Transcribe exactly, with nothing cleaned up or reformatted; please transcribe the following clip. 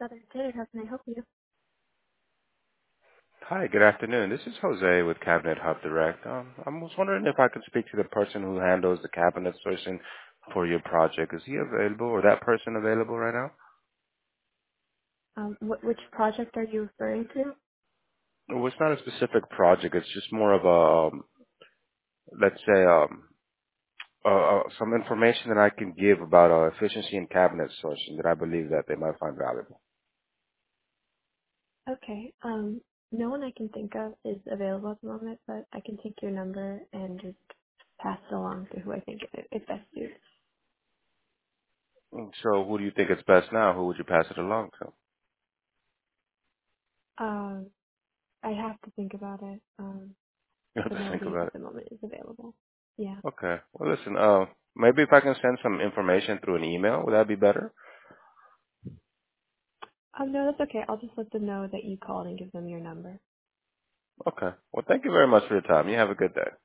Southern Tire. How can I help you? Hi, good afternoon. This is Jose with Cabinet Hub Direct. Um, I was wondering if I could speak to the person who handles the cabinet sourcing for your project. Is he available or that person available right now? Um, wh- which project are you referring to? Well, it's not a specific project. It's just more of a, um, let's say, um, uh, uh, some information that I can give about uh, efficiency in cabinet sourcing that I believe that they might find valuable. Okay. Um, no one I can think of is available at the moment, but I can take your number and just pass it along to who I think it, it best suits. Mm, So who do you think is best now? Who would you pass it along to? Um, I have to think about it, um, You have but to think nobody about at it. the moment is available. Yeah. Okay. Well, listen, uh, maybe if I can send some information through an email, would that be better? Um, no, that's okay. I'll just let them know that you called and give them your number. Okay. Well, thank you very much for your time. You have a good day.